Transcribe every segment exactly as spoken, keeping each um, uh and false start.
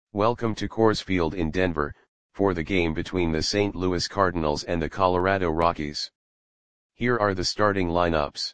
Welcome to Coors Field in Denver, for the game between the Saint Louis Cardinals and the Colorado Rockies. Here are the starting lineups.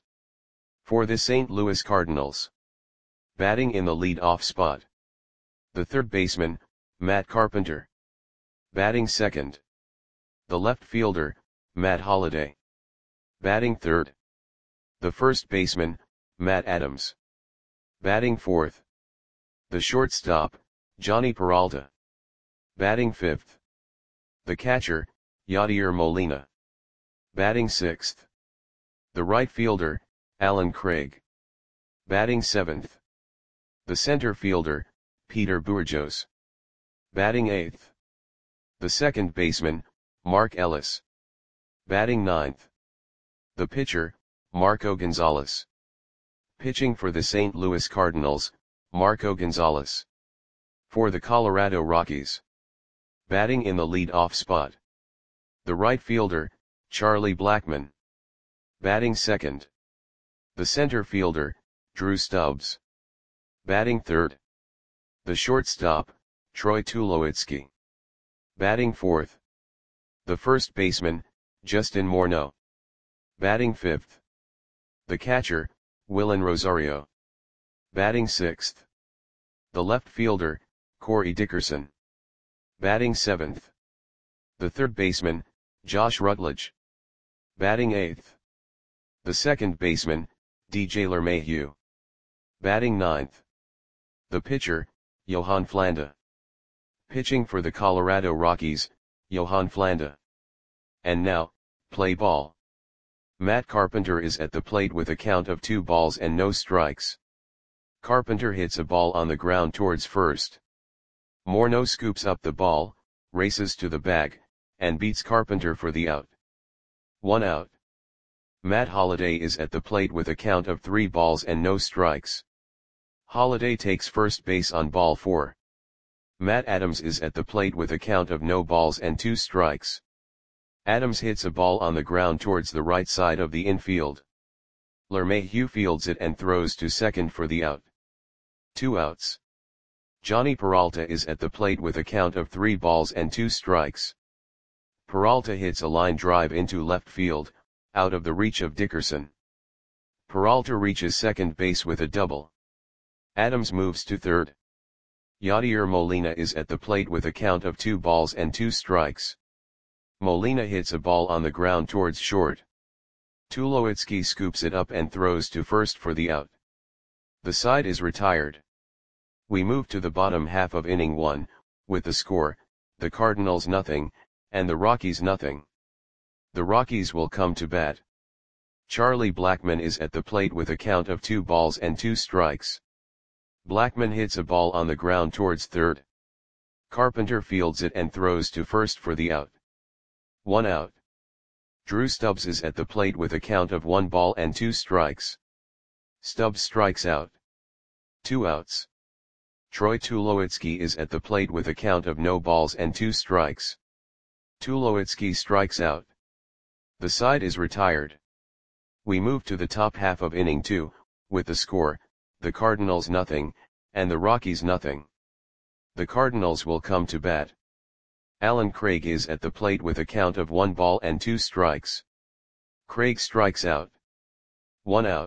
For the Saint Louis Cardinals. Batting in the lead-off spot. The third baseman, Matt Carpenter. Batting second. The left fielder, Matt Holliday. Batting third. The first baseman, Matt Adams. Batting fourth. The shortstop, Jhonny Peralta. Batting fifth. The catcher, Yadier Molina. Batting sixth. The right fielder, Allen Craig. Batting seventh. The center fielder, Peter Bourjos. Batting eighth. The second baseman, Mark Ellis. Batting ninth. The pitcher, Marco Gonzalez. Pitching for the Saint Louis Cardinals, Marco Gonzalez. For the Colorado Rockies. Batting in the lead-off spot. The right fielder, Charlie Blackmon. Batting second. The center fielder, Drew Stubbs. Batting third. The shortstop, Troy Tulowitzki. Batting fourth. The first baseman, Justin Morneau. Batting fifth. The catcher, Willen Rosario. Batting sixth. The left fielder, Corey Dickerson. Batting seventh. The third baseman, Josh Rutledge. Batting eighth. The second baseman, D J LeMahieu. Batting ninth. The pitcher, Yohan Flanda. Pitching for the Colorado Rockies, Yohan Flanda. And now, play ball. Matt Carpenter is at the plate with a count of two balls and no strikes. Carpenter hits a ball on the ground towards first. Morneau scoops up the ball, races to the bag, and beats Carpenter for the out. One out. Matt Holliday is at the plate with a count of three balls and no strikes. Holliday takes first base on ball four. Matt Adams is at the plate with a count of no balls and two strikes. Adams hits a ball on the ground towards the right side of the infield. LeMahieu fields it and throws to second for the out. Two outs. Jhonny Peralta is at the plate with a count of three balls and two strikes. Peralta hits a line drive into left field, out of the reach of Dickerson. Peralta reaches second base with a double. Adams moves to third. Yadier Molina is at the plate with a count of two balls and two strikes. Molina hits a ball on the ground towards short. Tulowitzki scoops it up and throws to first for the out. The side is retired. We move to the bottom half of inning one, with the score, the Cardinals nothing, and the Rockies nothing. The Rockies will come to bat. Charlie Blackmon is at the plate with a count of two balls and two strikes. Blackmon hits a ball on the ground towards third. Carpenter fields it and throws to first for the out. One out. Drew Stubbs is at the plate with a count of one ball and two strikes. Stubbs strikes out. Two outs. Troy Tulowitzki is at the plate with a count of no balls and two strikes. Tulowitzki strikes out. The side is retired. We move to the top half of inning two, with the score, the Cardinals nothing, and the Rockies nothing. The Cardinals will come to bat. Allen Craig is at the plate with a count of one ball and two strikes. Craig strikes out. One out.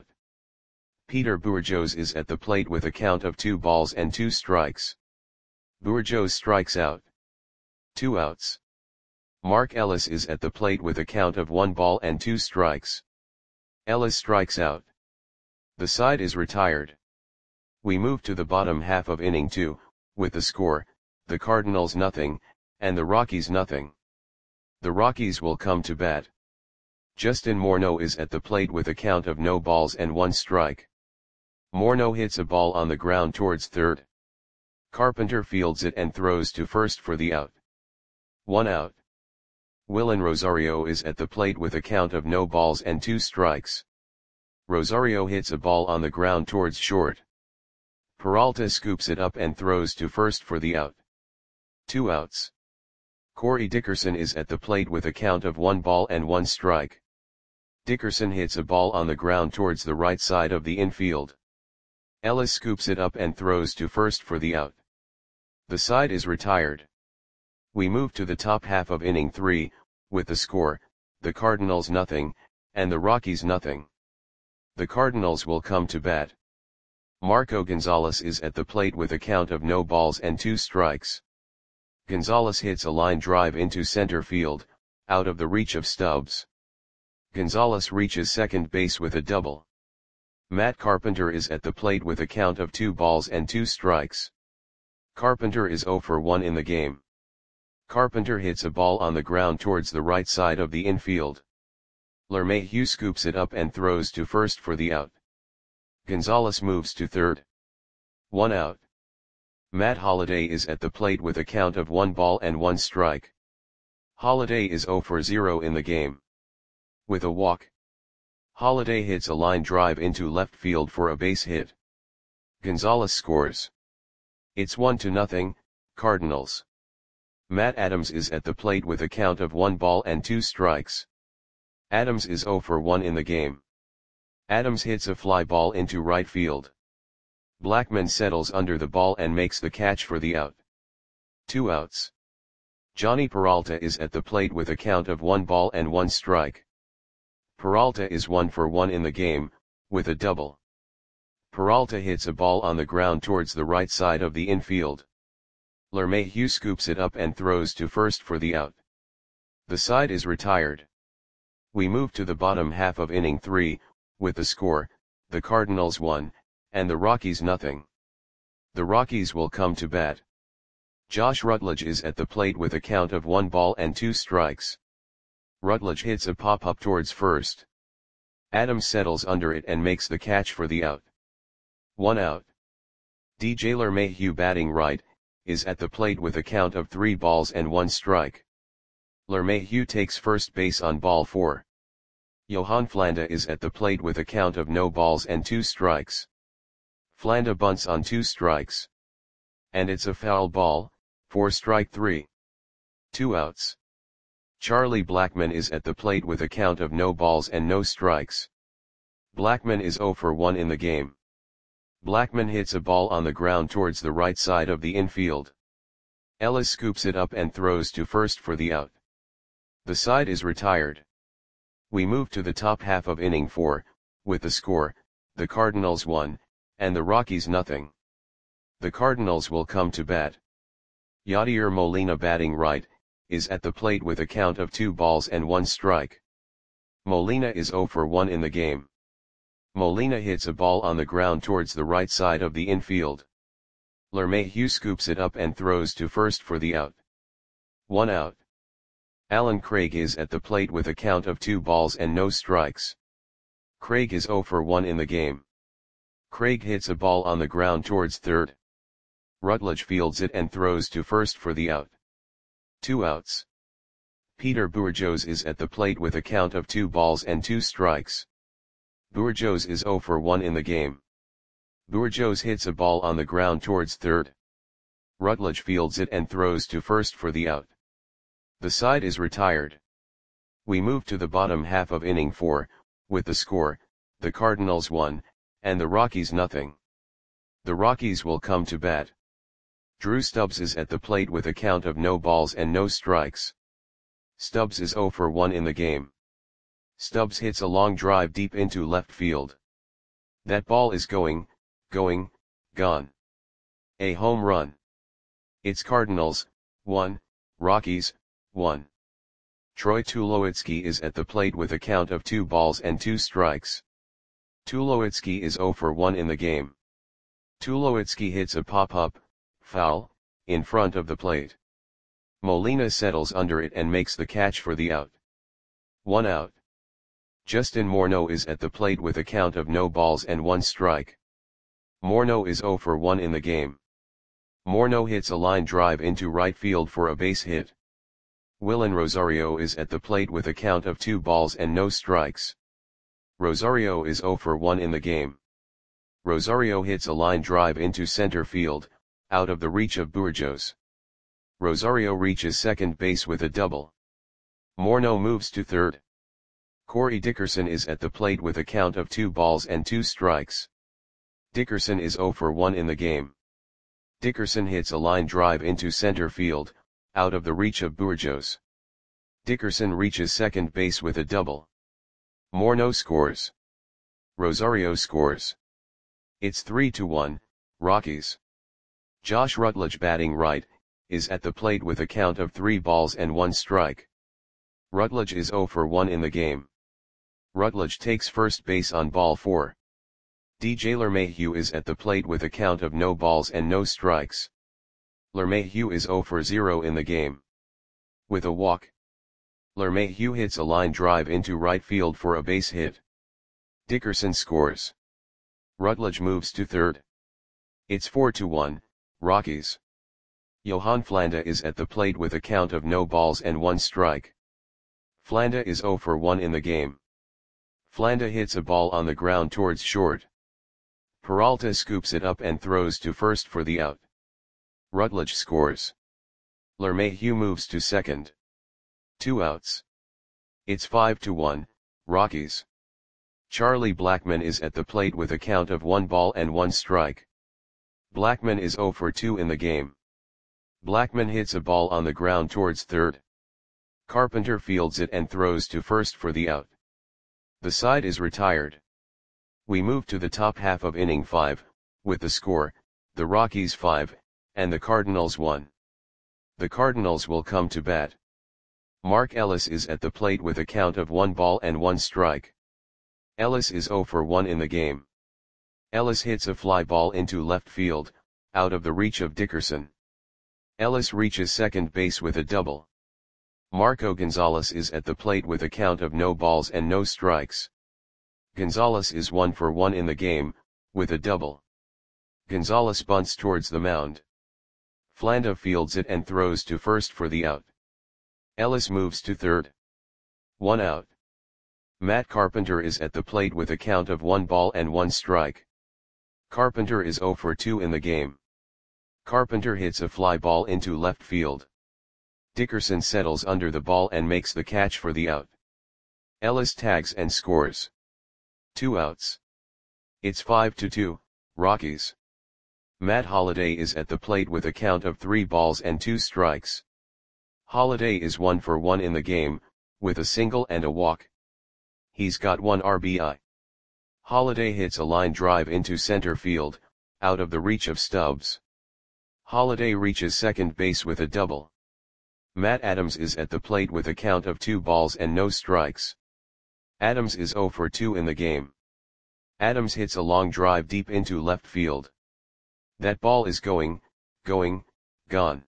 Peter Bourjos is at the plate with a count of two balls and two strikes. Bourjos strikes out. Two outs. Mark Ellis is at the plate with a count of one ball and two strikes. Ellis strikes out. The side is retired. We move to the bottom half of inning two, with the score, the Cardinals nothing, and the Rockies nothing. The Rockies will come to bat. Justin Morneau is at the plate with a count of no balls and one strike. Morneau hits a ball on the ground towards third. Carpenter fields it and throws to first for the out. One out. Willen Rosario is at the plate with a count of no balls and two strikes. Rosario hits a ball on the ground towards short. Peralta scoops it up and throws to first for the out. Two outs. Corey Dickerson is at the plate with a count of one ball and one strike. Dickerson hits a ball on the ground towards the right side of the infield. Ellis scoops it up and throws to first for the out. The side is retired. We move to the top half of inning three, with the score, the Cardinals nothing, and the Rockies nothing. The Cardinals will come to bat. Marco Gonzalez is at the plate with a count of no balls and two strikes. Gonzalez hits a line drive into center field, out of the reach of Stubbs. Gonzalez reaches second base with a double. Matt Carpenter is at the plate with a count of two balls and two strikes. Carpenter is zero for one in the game. Carpenter hits a ball on the ground towards the right side of the infield. LeMahieu scoops it up and throws to first for the out. Gonzalez moves to third. One out. Matt Holliday is at the plate with a count of one ball and one strike. Holliday is zero for zero in the game. With a walk, Holliday hits a line drive into left field for a base hit. Gonzalez scores. It's one to nothing, Cardinals. Matt Adams is at the plate with a count of one ball and two strikes. Adams is zero for one in the game. Adams hits a fly ball into right field. Blackman settles under the ball and makes the catch for the out. Two outs. Johnny Peralta is at the plate with a count of one ball and one strike. Peralta is one for one in the game, with a double. Peralta hits a ball on the ground towards the right side of the infield. LeMahieu scoops it up and throws to first for the out. The side is retired. We move to the bottom half of inning three, with the score, the Cardinals one, and the Rockies nothing. The Rockies will come to bat. Josh Rutledge is at the plate with a count of one ball and two strikes. Rutledge hits a pop-up towards first. Adams settles under it and makes the catch for the out. One out. D J LeMahieu, batting right, is at the plate with a count of three balls and one strike. LeMahieu takes first base on ball four. Johan Flanda is at the plate with a count of no balls and two strikes. Flanda bunts on two strikes. And it's a foul ball, for strike three. Two outs. Charlie Blackman is at the plate with a count of no balls and no strikes. Blackman is zero for one in the game. Blackman hits a ball on the ground towards the right side of the infield. Ellis scoops it up and throws to first for the out. The side is retired. We move to the top half of inning four, with the score, the Cardinals one, and the Rockies nothing. The Cardinals will come to bat. Yadier Molina, batting right, is at the plate with a count of two balls and one strike. Molina is zero for one in the game. Molina hits a ball on the ground towards the right side of the infield. LeMahieu scoops it up and throws to first for the out. One out. Alan Craig is at the plate with a count of two balls and no strikes. Craig is zero for one in the game. Craig hits a ball on the ground towards third. Rutledge fields it and throws to first for the out. Two outs. Peter Bourjos is at the plate with a count of two balls and two strikes. Bourjos is zero for one in the game. Bourjos hits a ball on the ground towards third. Rutledge fields it and throws to first for the out. The side is retired. We move to the bottom half of inning four, with the score, the Cardinals one, and the Rockies nothing. The Rockies will come to bat. Drew Stubbs is at the plate with a count of no balls and no strikes. Stubbs is zero for one in the game. Stubbs hits a long drive deep into left field. That ball is going, going, gone. A home run. It's Cardinals, one, Rockies, one. Troy Tulowitzki is at the plate with a count of two balls and two strikes. Tulowitzki is zero for one in the game. Tulowitzki hits a pop-up, foul, in front of the plate. Molina settles under it and makes the catch for the out. One out. Justin Morneau is at the plate with a count of no balls and one strike. Morneau is zero for one in the game. Morneau hits a line drive into right field for a base hit. Willen Rosario is at the plate with a count of two balls and no strikes. Rosario is zero for one in the game. Rosario hits a line drive into center field, out of the reach of Bourjos. Rosario reaches second base with a double. Morneau moves to third. Corey Dickerson is at the plate with a count of two balls and two strikes. Dickerson is zero for one in the game. Dickerson hits a line drive into center field, out of the reach of Bourjos. Dickerson reaches second base with a double. Morneau scores. Rosario scores. It's three to one, Rockies. Josh Rutledge, batting right, is at the plate with a count of three balls and one strike. Rutledge is zero for one in the game. Rutledge takes first base on ball four. D J LeMahieu is at the plate with a count of no balls and no strikes. LeMahieu is zero for zero in the game. With a walk, LeMahieu hits a line drive into right field for a base hit. Dickerson scores. Rutledge moves to third. It's four to one, Rockies. Johan Flanda is at the plate with a count of no balls and one strike. Flanda is zero for one in the game. Flanda hits a ball on the ground towards short. Peralta scoops it up and throws to first for the out. Rutledge scores. LeMahieu moves to second. Two outs. It's five to one, Rockies. Charlie Blackmon is at the plate with a count of one ball and one strike. Blackmon is zero for two in the game. Blackmon hits a ball on the ground towards third. Carpenter fields it and throws to first for the out. The side is retired. We move to the top half of inning five, with the score, the Rockies five, and the Cardinals one. The Cardinals will come to bat. Mark Ellis is at the plate with a count of one ball and one strike. Ellis is zero for one in the game. Ellis hits a fly ball into left field, out of the reach of Dickerson. Ellis reaches second base with a double. Marco Gonzalez is at the plate with a count of no balls and no strikes. Gonzalez is one for one in the game, with a double. Gonzalez bunts towards the mound. Flanda fields it and throws to first for the out. Ellis moves to third. One out. Matt Carpenter is at the plate with a count of one ball and one strike. Carpenter is zero for two in the game. Carpenter hits a fly ball into left field. Dickerson settles under the ball and makes the catch for the out. Ellis tags and scores. Two outs. It's five to two, Rockies. Matt Holliday is at the plate with a count of three balls and two strikes. Holliday is one for one in the game, with a single and a walk. He's got one R B I. Holliday hits a line drive into center field, out of the reach of Stubbs. Holliday reaches second base with a double. Matt Adams is at the plate with a count of two balls and no strikes. Adams is zero for two in the game. Adams hits a long drive deep into left field. That ball is going, going, gone.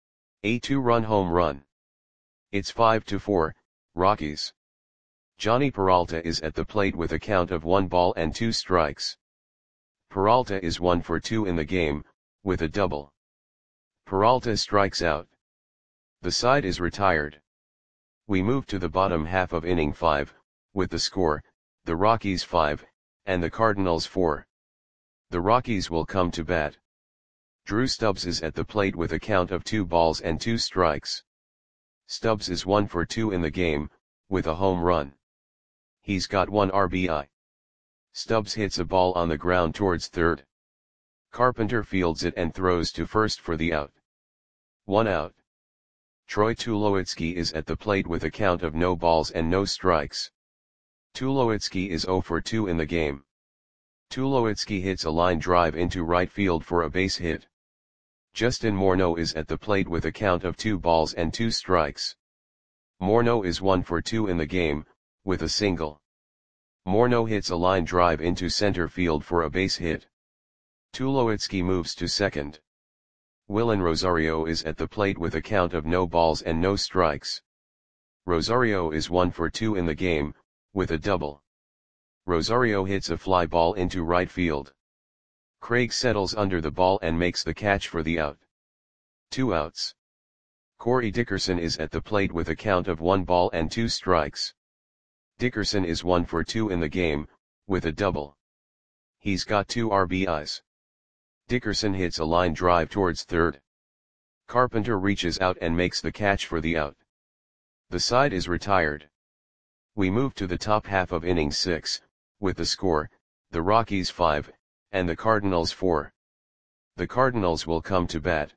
A two-run home run. It's five to four, Rockies. Johnny Peralta is at the plate with a count of one ball and two strikes. Peralta is one for two in the game, with a double. Peralta strikes out. The side is retired. We move to the bottom half of inning five, with the score, the Rockies five, and the Cardinals four. The Rockies will come to bat. Drew Stubbs is at the plate with a count of two balls and two strikes. Stubbs is one for two in the game, with a home run. He's got one R B I. Stubbs hits a ball on the ground towards third. Carpenter fields it and throws to first for the out. One out. Troy Tulowitzki is at the plate with a count of no balls and no strikes. Tulowitzki is zero for two in the game. Tulowitzki hits a line drive into right field for a base hit. Justin Morneau is at the plate with a count of two balls and two strikes. Morneau is one for two in the game, with a single. Morneau hits a line drive into center field for a base hit. Tulowitzki moves to second. Willen Rosario is at the plate with a count of no balls and no strikes. Rosario is one for two in the game, with a double. Rosario hits a fly ball into right field. Craig settles under the ball and makes the catch for the out. Two outs. Corey Dickerson is at the plate with a count of one ball and two strikes. Dickerson is one for two in the game, with a double. He's got two R B Is. Dickerson hits a line drive towards third. Carpenter reaches out and makes the catch for the out. The side is retired. We move to the top half of inning six, with the score, the Rockies five, and the Cardinals four. The Cardinals will come to bat.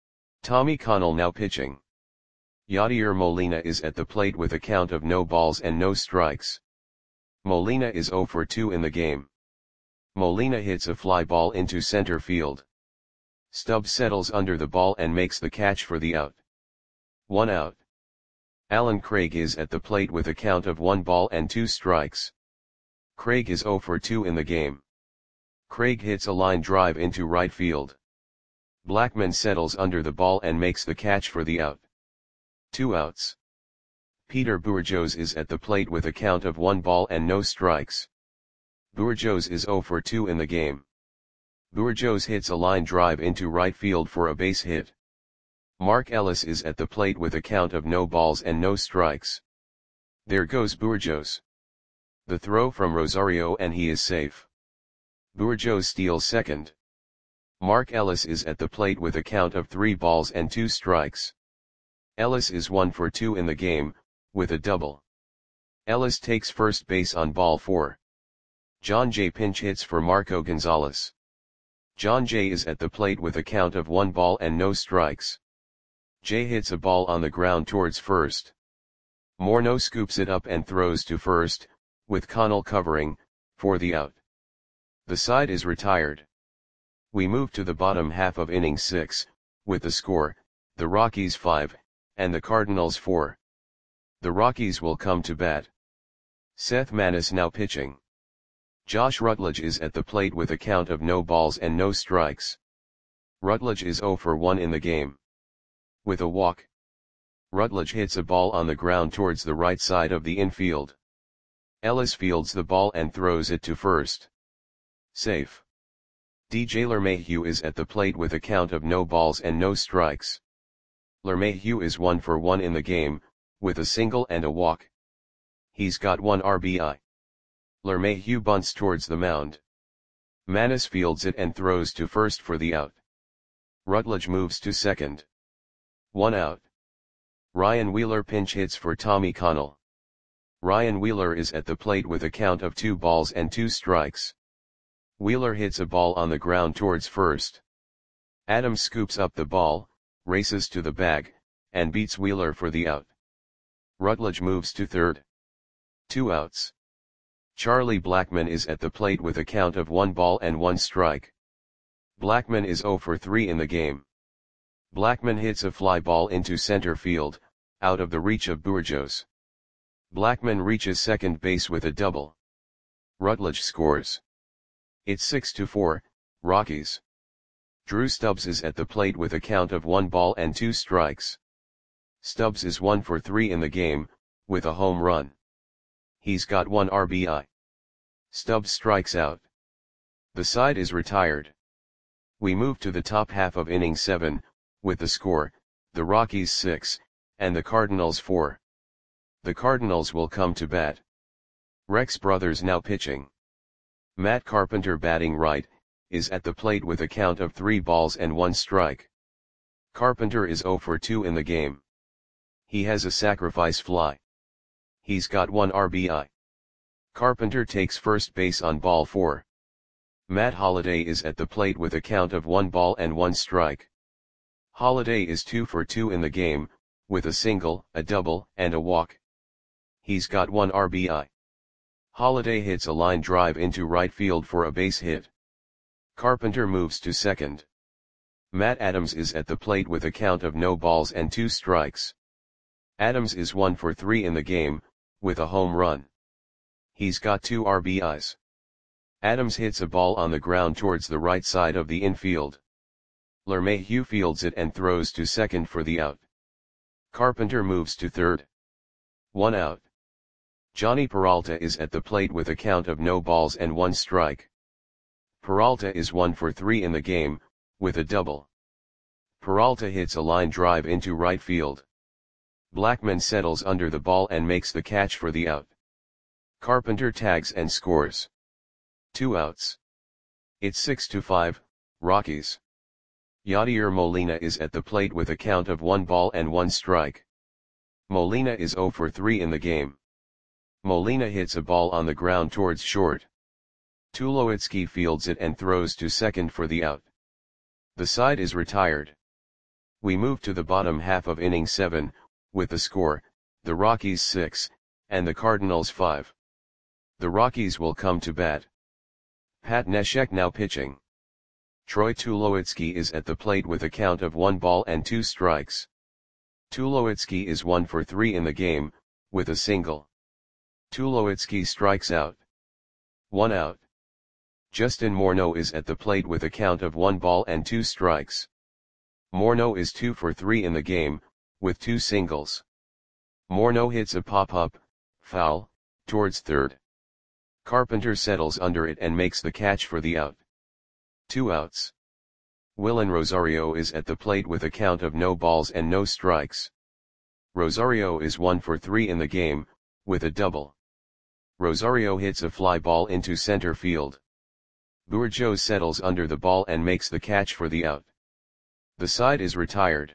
Tommy Connell now pitching. Yadier Molina is at the plate with a count of no balls and no strikes. Molina is zero for two in the game. Molina hits a fly ball into center field. Stubbs settles under the ball and makes the catch for the out. One out. Alan Craig is at the plate with a count of one ball and two strikes. Craig is zero for two in the game. Craig hits a line drive into right field. Blackman settles under the ball and makes the catch for the out. Two outs. Peter Bourjos is at the plate with a count of one ball and no strikes. Bourjos is zero for two in the game. Bourjos hits a line drive into right field for a base hit. Mark Ellis is at the plate with a count of no balls and no strikes. There goes Bourjos. The throw from Rosario and he is safe. Bourjos steals second. Mark Ellis is at the plate with a count of three balls and two strikes. Ellis is one for two in the game, with a double. Ellis takes first base on ball four. John Jay pinch hits for Marco Gonzalez. John Jay is at the plate with a count of one ball and no strikes. Jay hits a ball on the ground towards first. Morneau scoops it up and throws to first, with Connell covering, for the out. The side is retired. We move to the bottom half of inning six, with the score, the Rockies five, and the Cardinals four. The Rockies will come to bat. Seth Maness now pitching. Josh Rutledge is at the plate with a count of no balls and no strikes. Rutledge is zero for one in the game. With a walk. Rutledge hits a ball on the ground towards the right side of the infield. Ellis fields the ball and throws it to first. Safe. D J LeMahieu is at the plate with a count of no balls and no strikes. LeMahieu is one for one in the game, with a single and a walk. He's got one R B I. LeMahieu bunts towards the mound. Maness fields it and throws to first for the out. Rutledge moves to second. One out. Ryan Wheeler pinch hits for Tommy Connell. Ryan Wheeler is at the plate with a count of two balls and two strikes. Wheeler hits a ball on the ground towards first. Adams scoops up the ball, races to the bag, and beats Wheeler for the out. Rutledge moves to third. Two outs. Charlie Blackman is at the plate with a count of one ball and one strike. Blackman is zero for three in the game. Blackman hits a fly ball into center field, out of the reach of Bourjos. Blackman reaches second base with a double. Rutledge scores. It's six to four, Rockies. Drew Stubbs is at the plate with a count of one ball and two strikes. Stubbs is one for three in the game, with a home run. He's got one R B I. Stubbs strikes out. The side is retired. We move to the top half of inning seven, with the score, the Rockies six, and the Cardinals four. The Cardinals will come to bat. Rex Brothers now pitching. Matt Carpenter batting right, is at the plate with a count of three balls and one strike. Carpenter is zero for two in the game. He has a sacrifice fly. He's got one R B I. Carpenter takes first base on ball four. Matt Holliday is at the plate with a count of one ball and one strike. Holliday is two for two in the game, with a single, a double, and a walk. He's got one R B I. Holliday hits a line drive into right field for a base hit. Carpenter moves to second. Matt Adams is at the plate with a count of no balls and two strikes. Adams is one for three in the game, with a home run. He's got two R B Is. Adams hits a ball on the ground towards the right side of the infield. LeMahieu fields it and throws to second for the out. Carpenter moves to third. One out. Johnny Peralta is at the plate with a count of no balls and one strike. Peralta is one for three in the game, with a double. Peralta hits a line drive into right field. Blackman settles under the ball and makes the catch for the out. Carpenter tags and scores. Two outs. It's six to five, Rockies. Yadier Molina is at the plate with a count of one ball and one strike. Molina is zero for three in the game. Molina hits a ball on the ground towards short. Tulowitzki fields it and throws to second for the out. The side is retired. We move to the bottom half of inning seven, with the score, the Rockies six, and the Cardinals five. The Rockies will come to bat. Pat Neshek now pitching. Troy Tulowitzki is at the plate with a count of one ball and two strikes. Tulowitzki is one for three in the game, with a single. Tulowitzki strikes out. One out. Justin Morneau is at the plate with a count of one ball and two strikes. Morneau is two for three in the game, with two singles. Morneau hits a pop-up, foul, towards third. Carpenter settles under it and makes the catch for the out. Two outs. Willen Rosario is at the plate with a count of no balls and no strikes. Rosario is one for three in the game, with a double. Rosario hits a fly ball into center field. Bourgeau settles under the ball and makes the catch for the out. The side is retired.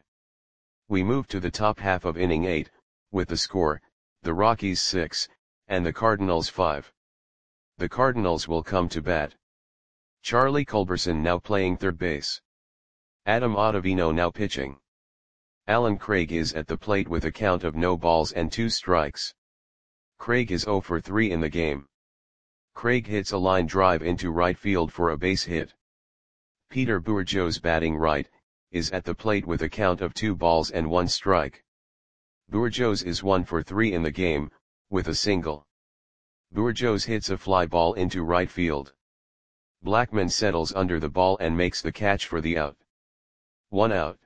We move to the top half of inning eight, with the score, the Rockies six, and the Cardinals five. The Cardinals will come to bat. Charlie Culberson now playing third base. Adam Ottavino now pitching. Alan Craig is at the plate with a count of no balls and two strikes. Craig is zero for three in the game. Craig hits a line drive into right field for a base hit. Peter Bourgeau's batting right, is at the plate with a count of two balls and one strike. Bourgeau's is one for three in the game, with a single. Bourgeau's hits a fly ball into right field. Blackman settles under the ball and makes the catch for the out. One out.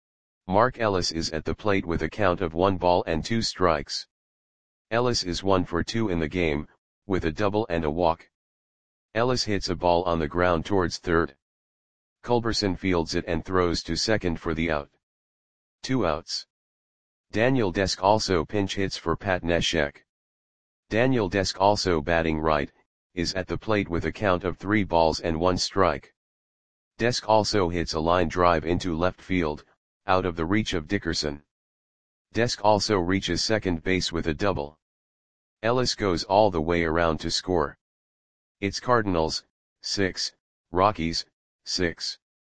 Mark Ellis is at the plate with a count of one ball and two strikes. Ellis is one for two in the game, with a double and a walk. Ellis hits a ball on the ground towards third. Culberson fields it and throws to second for the out. Two outs. Daniel Desk also pinch hits for Pat Neshek. Daniel Desk, also batting right, is at the plate with a count of three balls and one strike. Desk also hits a line drive into left field, out of the reach of Dickerson. Desk also reaches second base with a double. Ellis goes all the way around to score. It's Cardinals, six, Rockies, six.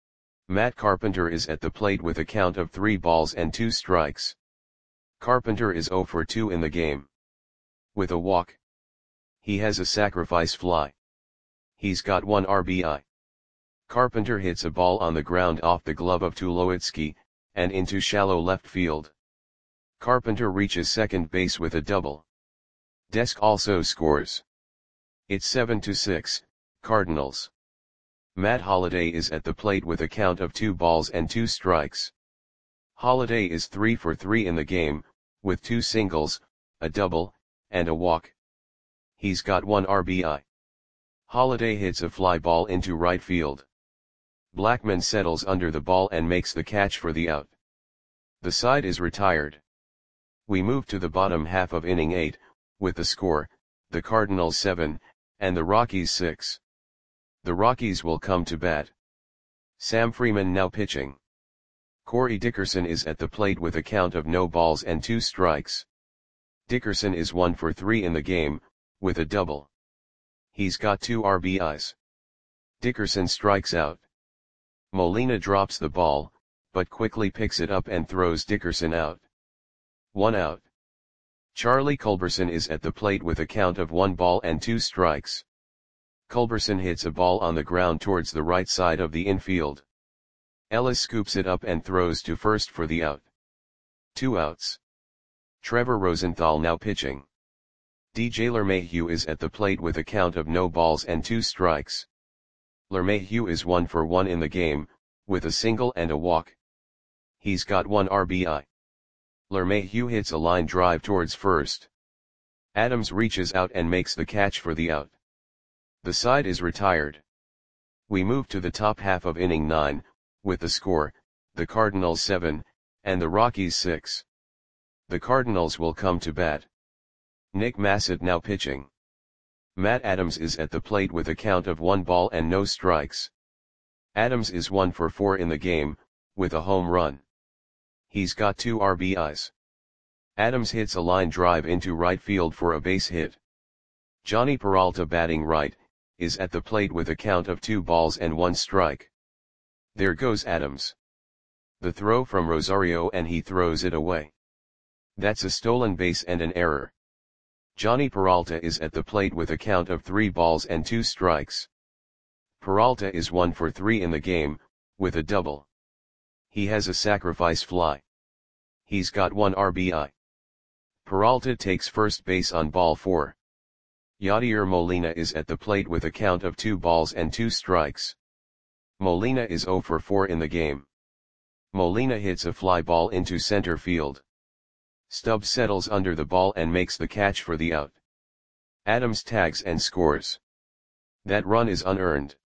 Matt Carpenter is at the plate with a count of three balls and two strikes. Carpenter is zero for two in the game. With a walk. He has a sacrifice fly. He's got one R B I. Carpenter hits a ball on the ground off the glove of Tulowitzki, and into shallow left field. Carpenter reaches second base with a double. Desk also scores. It's seven to six, Cardinals. Matt Holliday is at the plate with a count of two balls and two strikes. Holliday is three for three in the game, with two singles, a double, and a walk. He's got one R B I. Holliday hits a fly ball into right field. Blackman settles under the ball and makes the catch for the out. The side is retired. We move to the bottom half of inning eight, with the score, the Cardinals seven, and the Rockies six. The Rockies will come to bat. Sam Freeman now pitching. Corey Dickerson is at the plate with a count of no balls and two strikes. Dickerson is one for three in the game, with a double. He's got two R B Is. Dickerson strikes out. Molina drops the ball, but quickly picks it up and throws Dickerson out. One out. Charlie Culberson is at the plate with a count of one ball and two strikes. Culberson hits a ball on the ground towards the right side of the infield. Ellis scoops it up and throws to first for the out. Two outs. Trevor Rosenthal now pitching. D J LeMahieu is at the plate with a count of no balls and two strikes. LeMahieu is one for one in the game, with a single and a walk. He's got one R B I. LeMahieu hits a line drive towards first. Adams reaches out and makes the catch for the out. The side is retired. We move to the top half of inning nine, with the score, the Cardinals seven, and the Rockies six. The Cardinals will come to bat. Nick Massett now pitching. Matt Adams is at the plate with a count of one ball and no strikes. Adams is one for four in the game, with a home run. He's got two R B Is. Adams hits a line drive into right field for a base hit. Johnny Peralta, batting right, is at the plate with a count of two balls and one strike. There goes Adams. The throw from Rosario and he throws it away. That's a stolen base and an error. Johnny Peralta is at the plate with a count of three balls and two strikes. Peralta is one for three in the game, with a double. He has a sacrifice fly. He's got one R B I. Peralta takes first base on ball four. Yadier Molina is at the plate with a count of two balls and two strikes. Molina is zero for four in the game. Molina hits a fly ball into center field. Stubbs settles under the ball and makes the catch for the out. Adams tags and scores. That run is unearned.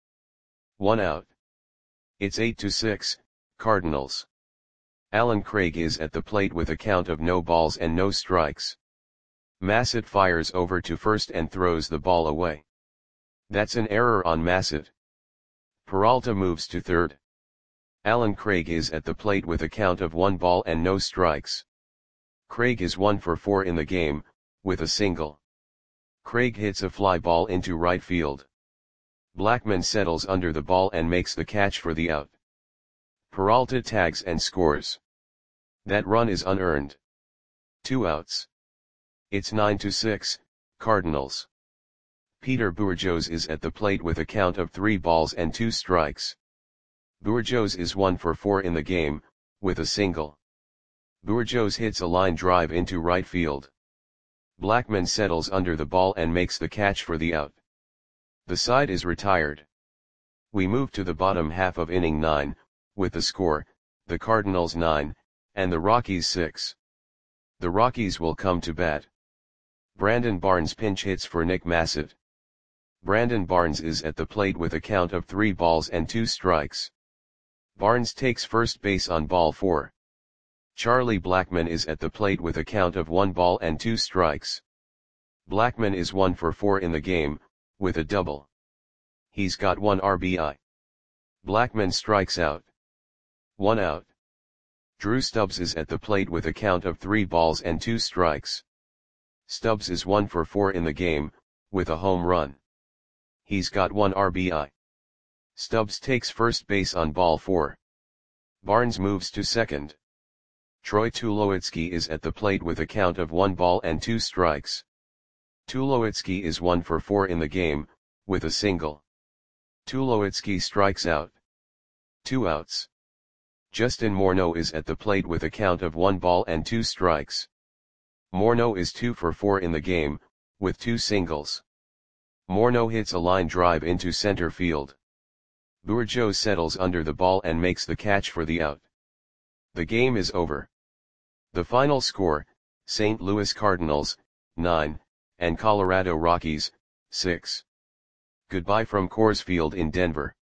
One out. It's eight to six, Cardinals. Alan Craig is at the plate with a count of no balls and no strikes. Massett fires over to first and throws the ball away. That's an error on Massett. Peralta moves to third. Alan Craig is at the plate with a count of one ball and no strikes. Craig is one for four in the game, with a single. Craig hits a fly ball into right field. Blackman settles under the ball and makes the catch for the out. Peralta tags and scores. That run is unearned. Two outs. It's nine to six, Cardinals. Peter Bourjos is at the plate with a count of three balls and two strikes. Bourjos is one for four in the game, with a single. Bourjos hits a line drive into right field. Blackman settles under the ball and makes the catch for the out. The side is retired. We move to the bottom half of inning nine, with the score, the Cardinals nine, and the Rockies six. The Rockies will come to bat. Brandon Barnes pinch hits for Nick Massett. Brandon Barnes is at the plate with a count of three balls and two strikes. Barnes takes first base on ball four. Charlie Blackman is at the plate with a count of one ball and two strikes. Blackman is one for four in the game, with a double. He's got one R B I. Blackman strikes out. One out. Drew Stubbs is at the plate with a count of three balls and two strikes. Stubbs is one for four in the game, with a home run. He's got one R B I. Stubbs takes first base on ball four. Barnes moves to second. Troy Tulowitzki is at the plate with a count of one ball and two strikes. Tulowitzki is one for four in the game, with a single. Tulowitzki strikes out. Two outs. Justin Morneau is at the plate with a count of one ball and two strikes. Morneau is two for four in the game, with two singles. Morneau hits a line drive into center field. Bourjos settles under the ball and makes the catch for the out. The game is over. The final score, Saint Louis Cardinals, nine, and Colorado Rockies, six. Goodbye from Coors Field in Denver.